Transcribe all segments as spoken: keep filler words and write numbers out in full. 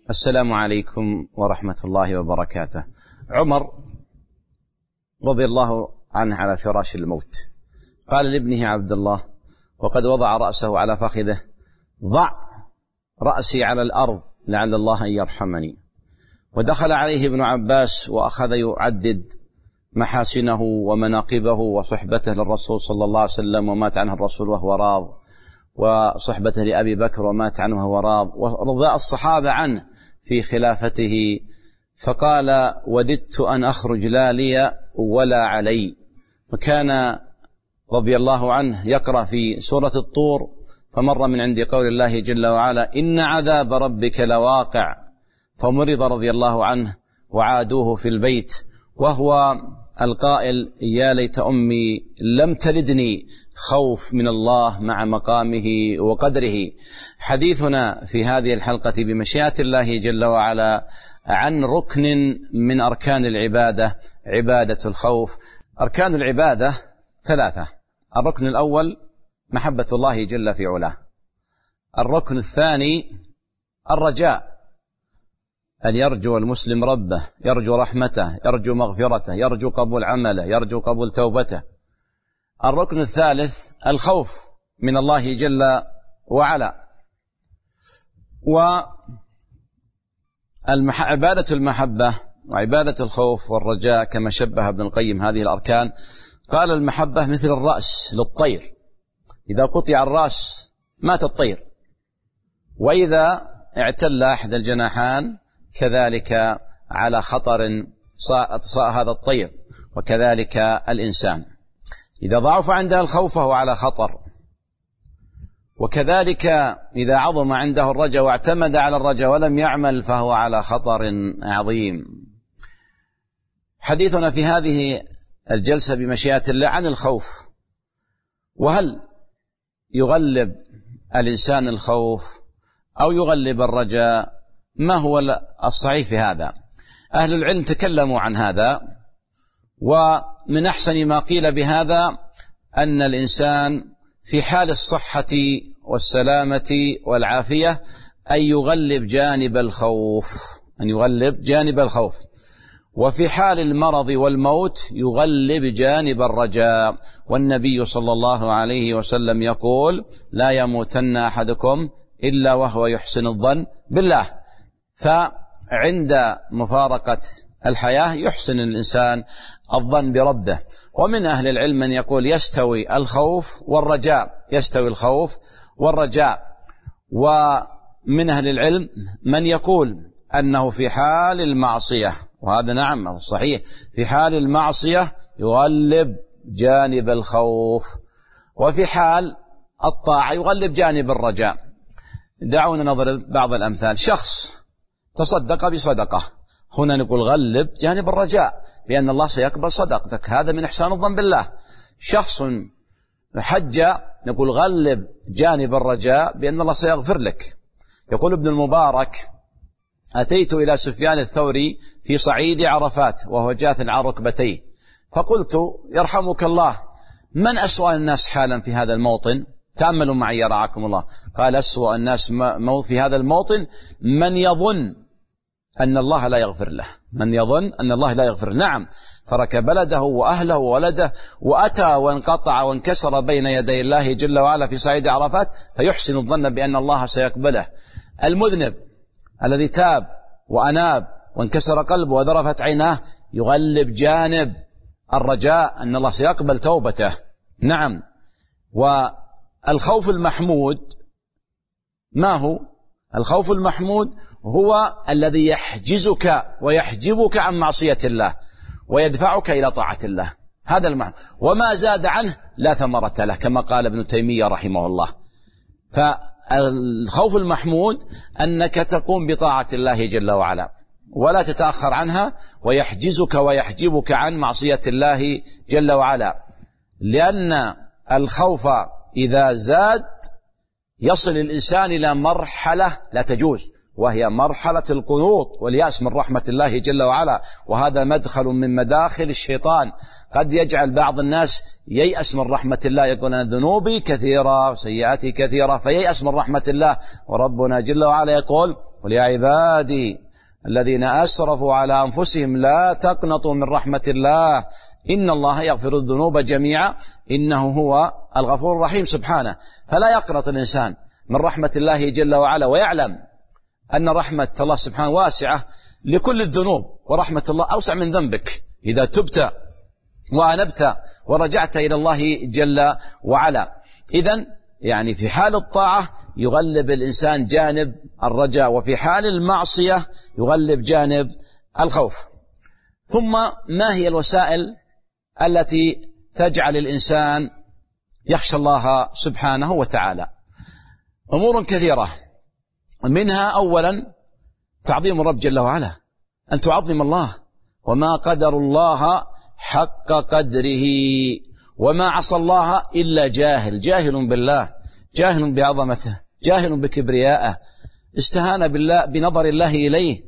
السلام عليكم ورحمة الله وبركاته. عمر رضي الله عنه على فراش الموت قال لابنه عبد الله وقد وضع رأسه على فخذه: ضع رأسي على الأرض لعل الله أن يرحمني. ودخل عليه ابن عباس وأخذ يعدد محاسنه ومناقبه وصحبته للرسول صلى الله عليه وسلم ومات عنه الرسول وهو راض، وصحبته لأبي بكر ومات عنه وهو راض، ورضاء الصحابة عنه في خلافته. فقال: وددت أن أخرج لا لي ولا علي. وكان رضي الله عنه يقرأ في سورة الطور: فمر من عند قول الله جل وعلا: إن عذاب ربك لواقع. فمرض رضي الله عنه وعادوه في البيت وهو القائل: يا ليت أمي لم تلدني، خوف من الله مع مقامه وقدره. حديثنا في هذه الحلقة بمشيئة الله جل وعلا عن ركن من أركان العبادة، عبادة الخوف. أركان العبادة ثلاثة: الركن الأول محبة الله جل في علاه، الركن الثاني الرجاء، أن يرجو المسلم ربه، يرجو رحمته، يرجو مغفرته، يرجو قبول عمله، يرجو قبول توبته. الركن الثالث الخوف من الله جل وعلا. وعبادة المحبة وعبادة الخوف والرجاء كما شبه ابن القيم هذه الأركان، قال: المحبة مثل الرأس للطير، إذا قطع الرأس مات الطير، وإذا اعتل أحد الجناحان كذلك على خطر صاء هذا الطير، وكذلك الإنسان إذا ضعف عنده الخوف فهو على خطر، وكذلك إذا عظم عنده الرجاء واعتمد على الرجاء ولم يعمل فهو على خطر عظيم. حديثنا في هذه الجلسة بمشيئة الله عن الخوف، وهل يغلب الإنسان الخوف أو يغلب الرجاء؟ ما هو الصحيح في هذا؟ أهل العلم تكلموا عن هذا، ومن أحسن ما قيل بهذا أن الإنسان في حال الصحة والسلامة والعافية أن يغلب جانب الخوف، أن يغلب جانب الخوف، وفي حال المرض والموت يغلب جانب الرجاء. والنبي صلى الله عليه وسلم يقول: لا يموتن أحدكم إلا وهو يحسن الظن بالله. فعند مفارقة الحياة يحسن الإنسان الظن بربه. ومن أهل العلم من يقول يستوي الخوف والرجاء، يستوي الخوف والرجاء. ومن أهل العلم من يقول أنه في حال المعصية، وهذا نعم صحيح، في حال المعصية يغلب جانب الخوف، وفي حال الطاعة يغلب جانب الرجاء. دعونا نضرب بعض الأمثال. شخص تصدق بصدقة، هنا نقول غلب جانب الرجاء بأن الله سيقبل صدقتك، هذا من إحسان الظن بالله. شخص حج، نقول غلب جانب الرجاء بأن الله سيغفر لك. يقول ابن المبارك: أتيت إلى سفيان الثوري في صعيد عرفات وهو جاث على ركبتيه، فقلت: يرحمك الله، من أسوأ الناس حالا في هذا الموطن؟ تأملوا معي رعاكم الله. قال: أسوأ الناس في هذا الموطن من يظن أن الله لا يغفر له، من يظن أن الله لا يغفر. نعم، ترك بلده وأهله وولده وأتى وانقطع وانكسر بين يدي الله جل وعلا في صعيد عرفات فيحسن الظن بأن الله سيقبله. المذنب الذي تاب وأناب وانكسر قلبه وذرفت عيناه يغلب جانب الرجاء أن الله سيقبل توبته. نعم. والخوف المحمود ما هو؟ الخوف المحمود هو الذي يحجزك ويحجبك عن معصية الله ويدفعك إلى طاعة الله، هذا المعنى، وما زاد عنه لا ثمرة له، كما قال ابن تيمية رحمه الله. فالخوف المحمود أنك تقوم بطاعة الله جل وعلا ولا تتأخر عنها، ويحجزك ويحجبك عن معصية الله جل وعلا، لأن الخوف إذا زاد يصل الإنسان إلى مرحلة لا تجوز، وهي مرحلة القنوط واليأس من رحمة الله جل وعلا، وهذا مدخل من مداخل الشيطان قد يجعل بعض الناس ييأس من رحمة الله، يقول أنا ذنوبي كثيرة وسيئاتي كثيرة فييأس من رحمة الله. وربنا جل وعلا يقول قل يا عبادي الذين أسرفوا على أنفسهم لا تقنطوا من رحمة الله إن الله يغفر الذنوب جميعا إنه هو الغفور الرحيم سبحانه. فلا يقنط الإنسان من رحمة الله جل وعلا، ويعلم أن رحمة الله سبحانه واسعة لكل الذنوب، ورحمة الله أوسع من ذنبك إذا تبت وأنبت ورجعت إلى الله جل وعلا. إذن يعني في حال الطاعة يغلب الإنسان جانب الرجاء، وفي حال المعصية يغلب جانب الخوف. ثم ما هي الوسائل التي تجعل الإنسان يخشى الله سبحانه وتعالى؟ أمور كثيرة، منها أولا تعظيم الرب جل وعلا، أن تعظم الله، وما قدر الله حق قدره، وما عصى الله إلا جاهل، جاهل بالله، جاهل بعظمته، جاهل بكبريائه، استهان بالله بنظر الله إليه،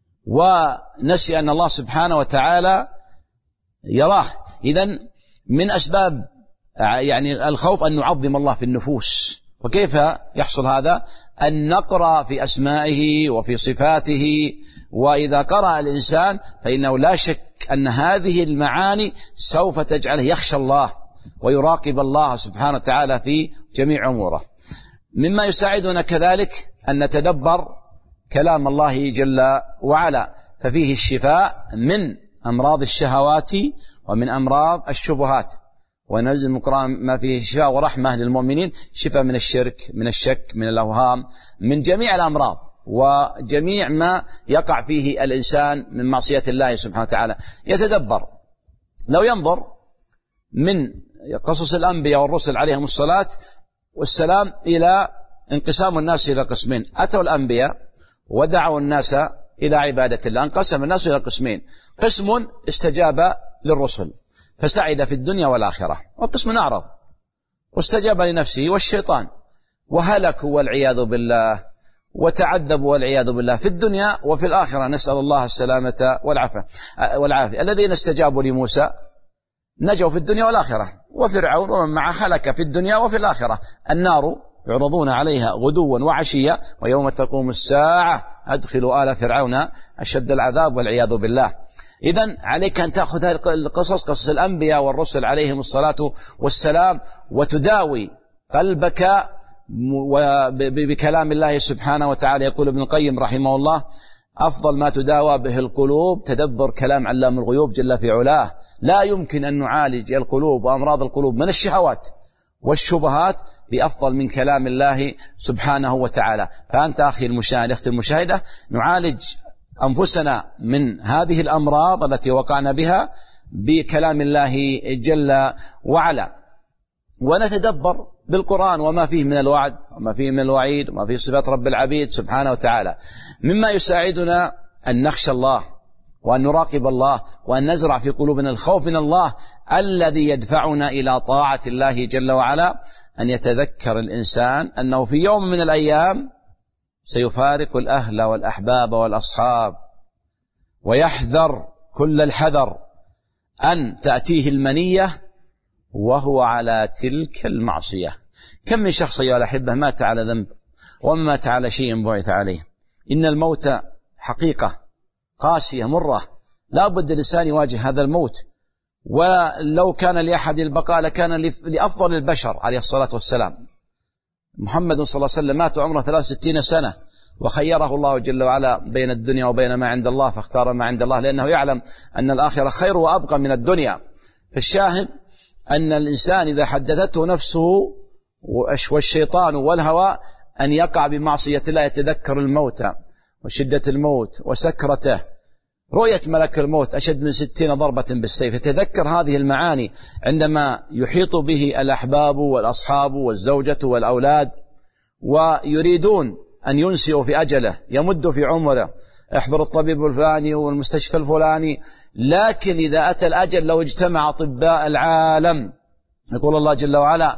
ونسي أن الله سبحانه وتعالى يراه. إذن من أسباب يعني الخوف أن نعظم الله في النفوس. وكيف يحصل هذا؟ أن نقرأ في أسمائه وفي صفاته، وإذا قرأ الإنسان فإنه لا شك أن هذه المعاني سوف تجعله يخشى الله ويراقب الله سبحانه وتعالى في جميع أموره. مما يساعدنا كذلك أن نتدبر كلام الله جل وعلا، ففيه الشفاء من أمراض الشهوات ومن أمراض الشبهات، وننزل من القرآن ما فيه شفاء ورحمة للمؤمنين، شفاء من الشرك، من الشك، من الأوهام، من جميع الأمراض وجميع ما يقع فيه الإنسان من معصية الله سبحانه وتعالى. يتدبر، لو ينظر من قصص الأنبياء والرسل عليهم الصلاة والسلام إلى انقسام الناس إلى قسمين. أتوا الأنبياء ودعوا الناس إلى عبادة الله، انقسم الناس إلى قسمين، قسم استجاب للرسل فسعد في الدنيا والآخرة، وقسم أعرض واستجاب لنفسه والشيطان وهلكوا والعياذ بالله وتعذبوا والعياذ بالله في الدنيا وفي الآخرة، نسأل الله السلامة والعافية والعافية. الذين استجابوا لموسى نجوا في الدنيا والآخرة، وفرعون ومن معه هلك في الدنيا وفي الآخرة. النار يعرضون عليها غدوا وعشيا ويوم تقوم الساعة أدخلوا آل فرعون أشد العذاب والعياذ بالله. إذن عليك أن تأخذ هذه القصص، قصص الأنبياء والرسل عليهم الصلاة والسلام، وتداوي قلبك بكلام الله سبحانه وتعالى. يقول ابن القيم رحمه الله أفضل ما تداوى به القلوب تدبر كلام علام الغيوب جل في علاه. لا يمكن أن نعالج القلوب وأمراض القلوب من الشهوات والشبهات بأفضل من كلام الله سبحانه وتعالى. فأنت أخي المشاهد، أختي المشاهدة، نعالج أنفسنا من هذه الأمراض التي وقعنا بها بكلام الله جل وعلا، ونتدبر بالقرآن وما فيه من الوعد وما فيه من الوعيد وما فيه صفات رب العبيد سبحانه وتعالى. مما يساعدنا أن نخشى الله وأن نراقب الله وأن نزرع في قلوبنا الخوف من الله الذي يدفعنا إلى طاعة الله جل وعلا، أن يتذكر الإنسان أنه في يوم من الأيام سيفارق الأهل والأحباب والأصحاب، ويحذر كل الحذر أن تأتيه المنية وهو على تلك المعصية. كم من شخص يا الأحبة مات على ذنب ومات على شيء بعث عليه. إن الموت حقيقة قاسية مرة، لا بد الإنسان يواجه هذا الموت، ولو كان لأحد البقاء لكان لأفضل البشر عليه الصلاة والسلام. محمد صلى الله عليه وسلم مات عمره ثلاث وستين سنة، وخيره الله جل وعلا بين الدنيا وبين ما عند الله، فاختار ما عند الله لأنه يعلم أن الآخرة خير وأبقى من الدنيا. فالشاهد أن الإنسان إذا حدثته نفسه والشيطان والهوى أن يقع بمعصية الله يتذكر الموت وشدة الموت وسكرته، رؤية ملك الموت أشد من ستين ضربة بالسيف. يتذكر هذه المعاني عندما يحيط به الأحباب والأصحاب والزوجة والأولاد ويريدون أن ينسوا في أجله، يمد في عمره، احضر الطبيب الفلاني والمستشفى الفلاني. لكن إذا أتى الأجل لو اجتمع أطباء العالم، يقول الله جل وعلا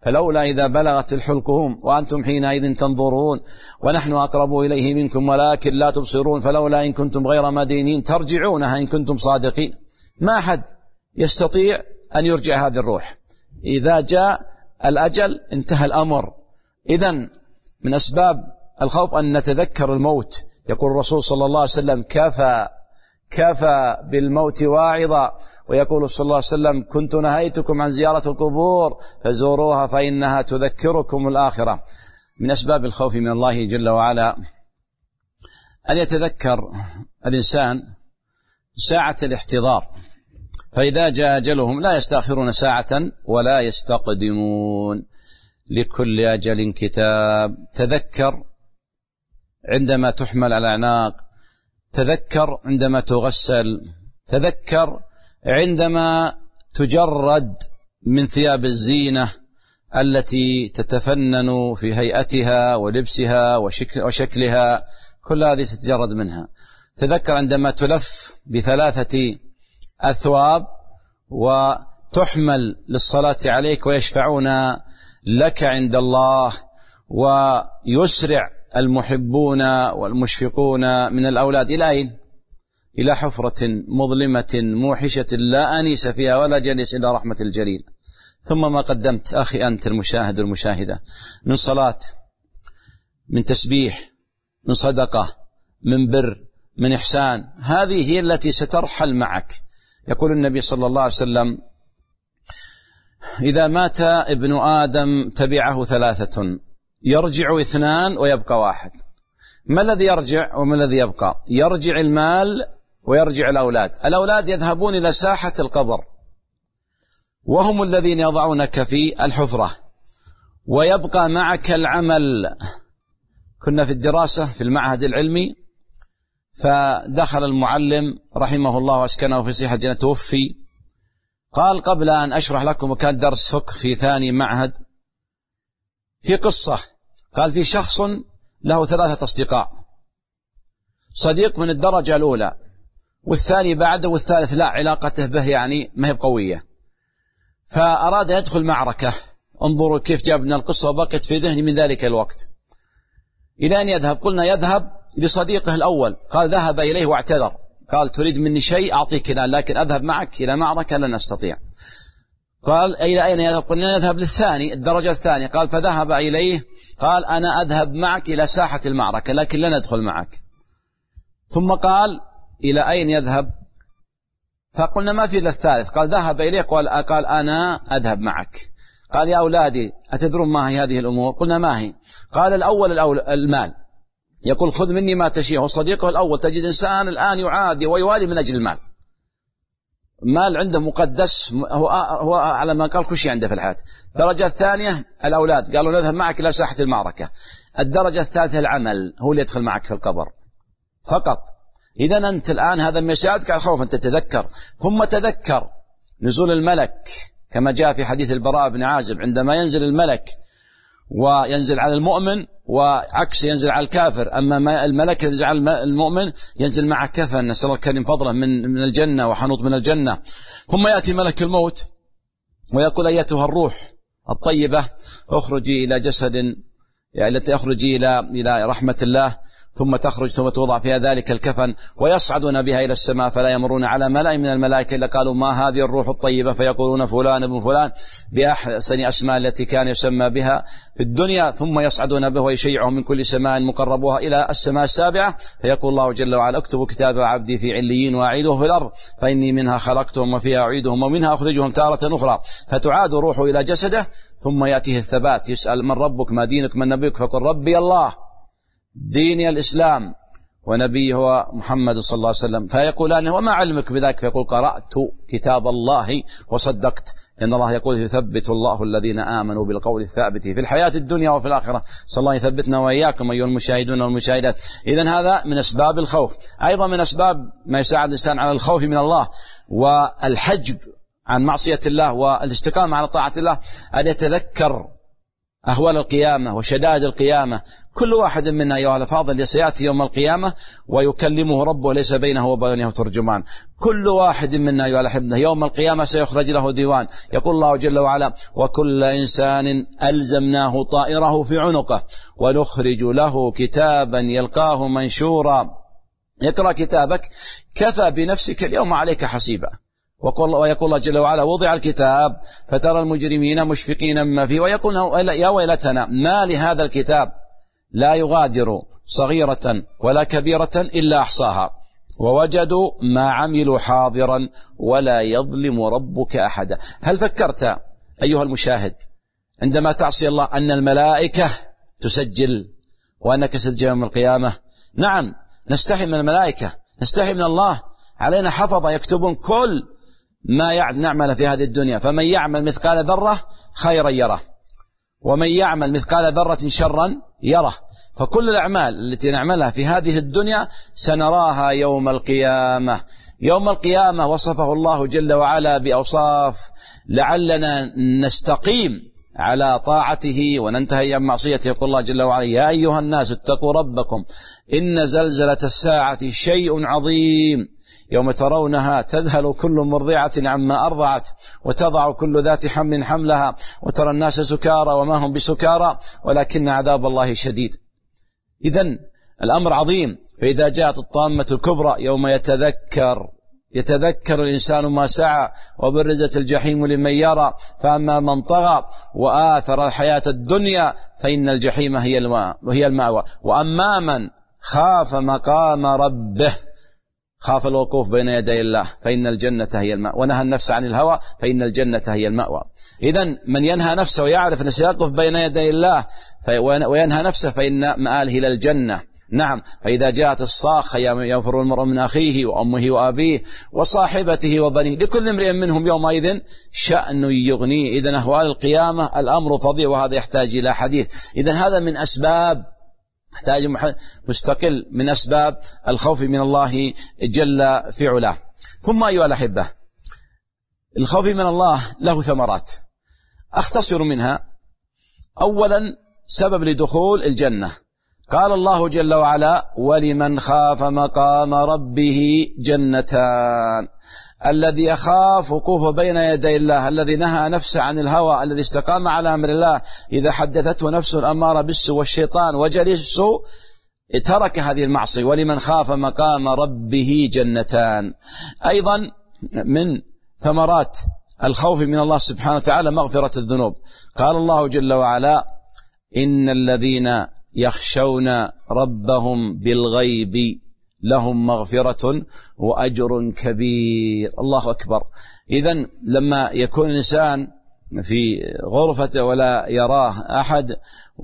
فلولا إذا بلغت الحلقوم وأنتم حينئذ تنظرون ونحن أقرب إليه منكم ولكن لا تبصرون فلولا إن كنتم غير مدينين ترجعونها إن كنتم صادقين. ما أحد يستطيع أن يرجع هذه الروح، إذا جاء الأجل انتهى الأمر. إذن من أسباب الخوف أن نتذكر الموت. يقول الرسول صلى الله عليه وسلم كفى كفى بالموت واعظا، ويقول صلى الله عليه وسلم كنت نهيتكم عن زيارة القبور فزوروها فإنها تذكركم الآخرة. من أسباب الخوف من الله جل وعلا أن يتذكر الإنسان ساعة الاحتضار، فإذا جاء أجلهم لا يستأخرون ساعة ولا يستقدمون، لكل أجل كتاب. تذكر عندما تحمل على الأعناق، تذكر عندما تغسل، تذكر عندما تجرد من ثياب الزينة التي تتفنن في هيئتها ولبسها وشكلها، كل هذه تتجرد منها. تذكر عندما تلف بثلاثة أثواب وتحمل للصلاة عليك ويشفعون لك عند الله، ويسرع المحبون والمشفقون من الأولاد إلى أين؟ إلى حفرة مظلمة موحشة لا أنيس فيها ولا جليس إلى رحمة الجليل. ثم ما قدمت أخي أنت المشاهد والمشاهدة من صلاة، من تسبيح، من صدقة، من بر، من إحسان، هذه هي التي سترحل معك. يقول النبي صلى الله عليه وسلم إذا مات ابن آدم تبعه ثلاثة، يرجع اثنان ويبقى واحد. ما الذي يرجع وما الذي يبقى؟ يرجع المال ويرجع الأولاد. الأولاد يذهبون إلى ساحة القبر وهم الذين يضعونك في الحفرة، ويبقى معك العمل. كنا في الدراسة في المعهد العلمي، فدخل المعلم رحمه الله واسكنه في صحة الجنة توفي، قال قبل أن أشرح لكم، وكان درس فقه في ثاني معهد، في قصة قال في شخص له ثلاثة أصدقاء، صديق من الدرجة الأولى والثاني بعده والثالث لا علاقته به يعني ما هي قوية، فأراد يدخل معركة. انظروا كيف جابنا القصة وبقت في ذهني من ذلك الوقت. إلى أن يذهب؟ قلنا يذهب لصديقه الأول، قال ذهب إليه واعتذر، قال تريد مني شيء أعطيك الآن، لكن أذهب معك إلى معركة لن أستطيع. قال إلى أين يذهب؟ قلنا يذهب للثاني الدرجة الثانية، قال فذهب إليه، قال أنا أذهب معك إلى ساحة المعركة لكن لن أدخل معك. ثم قال إلى أين يذهب؟ فقلنا ما في إلا الثالث، قال ذهب إليه، قال, قال أنا أذهب معك. قال يا أولادي أتدرون ما هي هذه الأمور؟ قلنا ما هي؟ قال الأول, الأول المال، يقول خذ مني ما تشيه. وصديقه الأول تجد إنسان الآن يعادي ويوالي من أجل المال، مال عنده مقدس، هو, هو على ما قال كل شيء عنده في الحياة. الدرجة الثانية الأولاد، قالوا نذهب معك إلى ساحة المعركة. الدرجة الثالثة العمل، هو اللي يدخل معك في القبر فقط. إذن أنت الآن هذا ما يساعدك على الخوف أن تتذكر. ثم تذكر نزول الملك كما جاء في حديث البراء بن عازب، عندما ينزل الملك وينزل على المؤمن وعكس ينزل على الكافر، أما الملك ينزل على المؤمن ينزل مع كفن، نسأل الله الكريم فضله من من الجنة وحنوط من الجنة. ثم يأتي ملك الموت ويقول أيتها الروح الطيبة اخرجي إلى جسد، يعني التي اخرجي إلى إلى رحمة الله، ثم تخرج ثم توضع فيها ذلك الكفن، ويصعدون بها إلى السماء فلا يمرون على ملأ من الملائكة إلا قالوا ما هذه الروح الطيبة، فيقولون فلان ابن فلان بأحسن أسماء التي كان يسمى بها في الدنيا، ثم يصعدون به ويشيعهم من كل سماء مقربوها إلى السماء السابعة، فيقول الله جل وعلا اكتبوا كتاب عبدي في عليين وأعيدوه في الأرض فإني منها خلقتهم وفيها أعيدهم ومنها أخرجهم تارة أخرى، فتعاد روحه إلى جسده، ثم يأتيه الثبات، يسأل من ربك ما دينك من نبيك، فقل ربي الله ديني الإسلام ونبيه هو محمد صلى الله عليه وسلم، فيقولان وما علمك بذلك؟ فيقول قرأت كتاب الله وصدقت، إن الله يقول يثبت الله الذين آمنوا بالقول الثابت في الحياة الدنيا وفي الآخرة. صلى الله يثبتنا وإياكم أيها المشاهدون والمشاهدات. إذن هذا من أسباب الخوف. أيضا من أسباب ما يساعد الإنسان على الخوف من الله والحجب عن معصية الله والاستقامة على طاعة الله أن يتذكر أهوال القيامة وشدائد القيامة. كل واحد منا أيها الأفاضل سيأتي يوم القيامة ويكلمه ربه ليس بينه وبينه ترجمان. كل واحد منا أيها الأحبة يوم القيامة سيخرج له ديوان. يقول الله جل وعلا: وكل إنسان ألزمناه طائره في عنقه ونخرج له كتابا يلقاه منشورا. اقرأ كتابك كفى بنفسك اليوم عليك حسيبا. ويقول الله جل وعلا: وضع الكتاب فترى المجرمين مشفقين مما فيه ويقولون يا ويلتنا ما لهذا الكتاب لا يغادر صغيرة ولا كبيرة إلا أحصاها ووجدوا ما عملوا حاضرا ولا يظلم ربك أحدا. هل فكرت أيها المشاهد عندما تعصي الله أن الملائكة تسجل وأنك ستجي يوم القيامة؟ نعم، نستحي من الملائكة، نستحي من الله. علينا حفظة يكتبون كل ما نعمل في هذه الدنيا، فمن يعمل مثقال ذرة خيرا يره ومن يعمل مثقال ذرة شرا يره. فكل الأعمال التي نعملها في هذه الدنيا سنراها يوم القيامة. يوم القيامة وصفه الله جل وعلا بأوصاف لعلنا نستقيم على طاعته وننتهي عن معصيته. يقول الله جل وعلا: يا أيها الناس اتقوا ربكم إن زلزلة الساعة شيء عظيم يوم ترونها تذهل كل مرضعة عما أرضعت وتضع كل ذات حمل حملها وترى الناس سكارى وما هم بسكارى ولكن عذاب الله شديد. إذن الأمر عظيم. فإذا جاءت الطامة الكبرى يوم يتذكر يتذكر الإنسان ما سعى وبرزت الجحيم لمن يرى فأما من طغى وآثر الحياة الدنيا فإن الجحيم هي وهي المأوى وأما من خاف مقام ربه خاف الوقوف بين يدي الله فإن الجنة هي المأوى ونهى النفس عن الهوى فإن الجنة هي المأوى. إذن من ينهى نفسه ويعرف أنه سيقف بين يدي الله وينهى نفسه فإن مآله إلى الجنة. نعم، فإذا جاءت الصاخة ينفر المرء من أخيه وأمه وأبيه وصاحبته وبنيه لكل امرئ منهم يومئذ شأن يغنيه. إذن أهوال القيامة الأمر فظيع وهذا يحتاج إلى حديث. إذن هذا من أسباب يحتاج مستقل من أسباب الخوف من الله جل في علاه. ثم أيها الأحبة الخوف من الله له ثمرات أختصر منها. أولا سبب لدخول الجنة. قال الله جل وعلا: ولمن خاف مقام ربه جنتان. الذي يخاف وقوفه بين يدي الله، الذي نهى نفسه عن الهوى، الذي استقام على أمر الله، إذا حدثته نفسه الأمارة بالسوء والشيطان وجلسه ترك هذه المعصية. ولمن خاف مقام ربه جنتان. أيضا من ثمرات الخوف من الله سبحانه وتعالى مغفرة الذنوب. قال الله جل وعلا: إن الذين يخشون ربهم بالغيب لهم مغفرة وأجر كبير. الله أكبر. إذن لما يكون الإنسان في غرفته ولا يراه أحد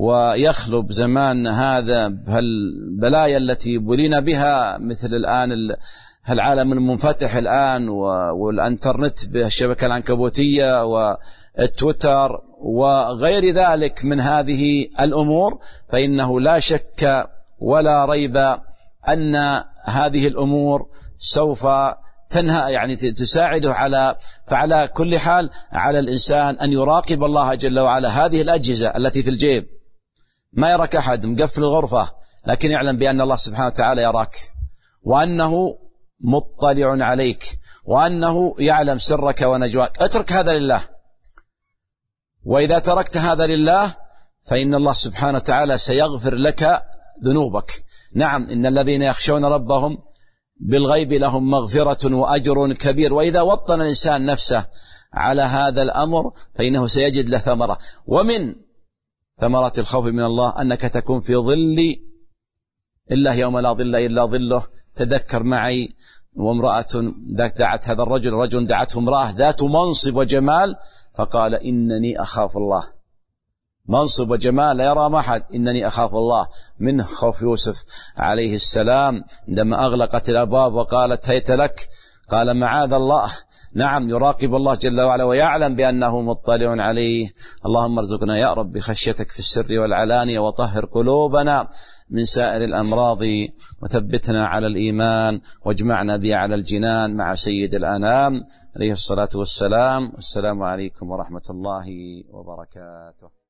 ويخلب زمان هذا بهالبلايا التي بلينا بها مثل الآن العالم المنفتح الآن والإنترنت بالشبكة العنكبوتية والتويتر وغير ذلك من هذه الأمور، فإنه لا شك ولا ريب أن هذه الأمور سوف تنهى يعني تساعده على فعلى كل حال على الإنسان أن يراقب الله جل وعلا. هذه الأجهزة التي في الجيب ما يراك أحد مقفل الغرفة، لكن يعلم بأن الله سبحانه وتعالى يراك وأنه مطلع عليك وأنه يعلم سرك ونجواك. اترك هذا لله، وإذا تركت هذا لله فإن الله سبحانه وتعالى سيغفر لك ذنوبك. نعم، إن الذين يخشون ربهم بالغيب لهم مغفرة وأجر كبير. وإذا وطن الإنسان نفسه على هذا الأمر فإنه سيجد له ثمرة. ومن ثمرات الخوف من الله أنك تكون في ظل الله يوم لا ظل إلا ظله. تذكر معي وامرأة دعت هذا الرجل رجل دعته امرأة ذات منصب وجمال فقال: إنني أخاف الله. منصب وجمال لا يرى ما أحد، إنني أخاف الله. منه خوف يوسف عليه السلام عندما أغلقت الأبواب وقالت هيت لك، قال معاذ الله. نعم، يراقب الله جل وعلا ويعلم بأنه مطلع عليه. اللهم ارزقنا يا رب خشيتك في السر والعلانية، وطهر قلوبنا من سائر الأمراض، وثبتنا على الإيمان، واجمعنا بها على الجنان مع سيد الأنام عليه الصلاة والسلام. والسلام عليكم ورحمة الله وبركاته.